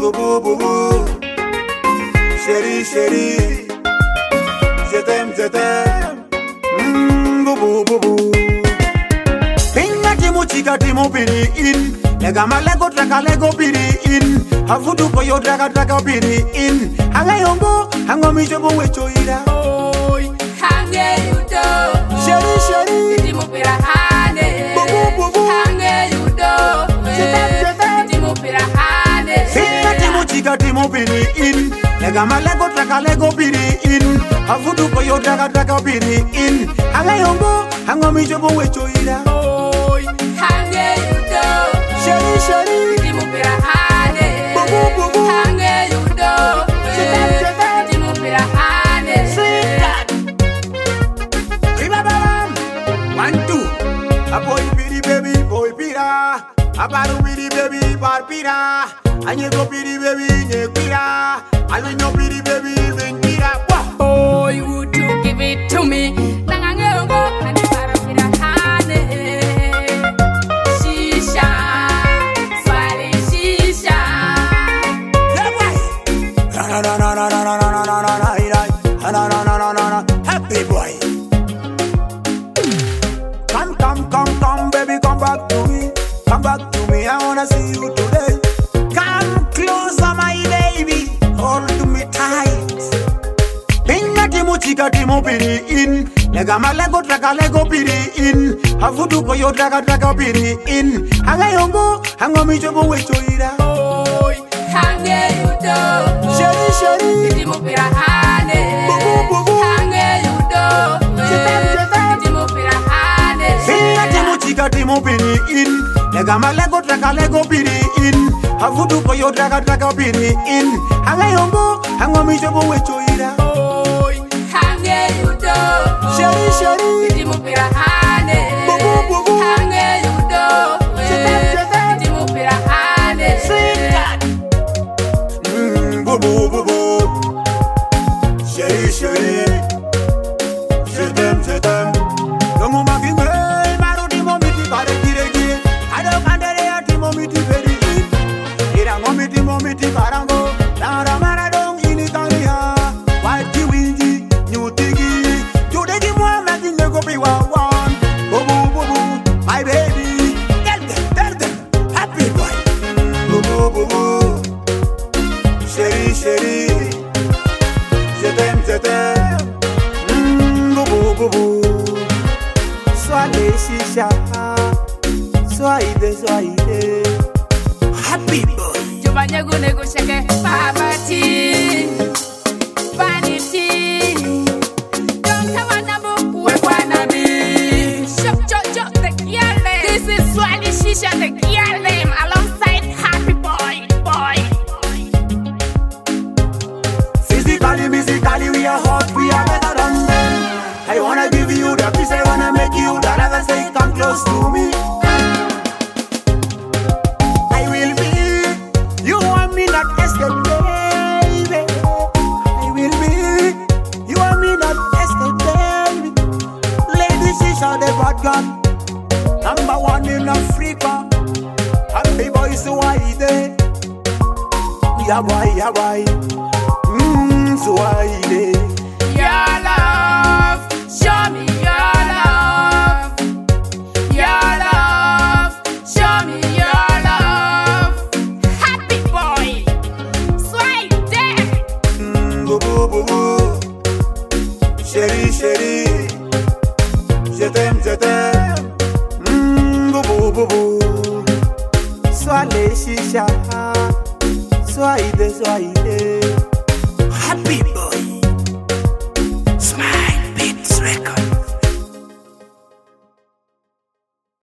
Boo boo boo boo. Chérie, chérie. Je t'aime, je t'aime. Boo boo boo boo. Pinga timu chika timu piri in. Lega malego traka lego piri in. Hafudu koyo traka traka piri in. Hanga yongo, hango mijobo wecho ira. Oi, hange yudo. Chérie, chérie. Timu pira hane. Boo boo boo. Hange yudo. Timu pira hane. Pinga timu chika timu piri in. Lega malego traka lego piri in. Hafudu koyo traka traka piri in. Hanga yongo, hango mijobo wecho ira. Oi, hange yudo. Chérie, chérie. Timu pira hane. Boo boo boo. Hange yudo. Timu pira hane. Sing that. Ribabam. 1, 2. A boy piri baby, boy pira. A baru piri baby, bar pira. A nyego piri baby, nyeg pira. A luino piri baby, ring pira. Boy, would you give it to me? Nangango, and Parapira Hane. Shisha, Swali Shisha. Yeah, boy. Na na na na na na na na na na na na na na na na. Happy boy. Come, baby, come back to me. Come back to me, I wanna see you today. Come closer, my baby. Hold me tight. Pinga timu chika timu piri in. Lega malego traka lego piri in. Hafudu koyo traka traka piri in. Hanga yongo, hango mijobo wecho ira. Boy, Hange Yudo. Chérie, chérie. Timu Pira Hane. Boo boo boo. Hange Yudo. Timu Pira Hane. Pinga timu chika timu piri in. Lega malego traka lego piri in. Hafudu koyo traka traka piri in. Hanga yongo, hango mijobo wecho ira. Boy, Hange Yudo. Chérie, chérie. Timu Pira Hane. Boo boo boo. Hange Yudo. Timu Pira Hane. Sing that. Boo boo boo boo. Chérie, chérie. Je t'aime, je t'aime. Dongo makime, maru timo miti kare kiregi. Ado kandere ya timo miti verigi. Irango miti karango. Lara mara dong ini kania. Wati winji, nyutigi. Tudegi mwa mati nego piwa wan. Boo boo boo boo, my baby. Tell them, happy boy. Boo boo boo boo. Chérie, chérie. Je t'aime, je t'aime. Boo boo boo boo. Sois les chicha. Sois idée. Happy boy. Jubanya gune gushake Pavati. Vanity. Don't have a number. We wanna be. Shop, the girl name. This is Swali Shisha, the girl name. Alongside Happy Boy. Physically, musically, we are hot, we are better than them. I wanna give you the peace, I wanna make you the love, and say come close to me. I will be, you want me not escape, baby. I will be, you want me not escape, baby. Lady Shisha, the bad gun, #1 in Africa. Happy boys, so why they? Yeah, boy. So why they? Your love, show me your love. Your love, show me your love. Happy boy, sway there. Boo boo boo boo. Chérie, chérie. Je t'aime. Boo boo boo boo. Sois les chicha. Sois idée. Happy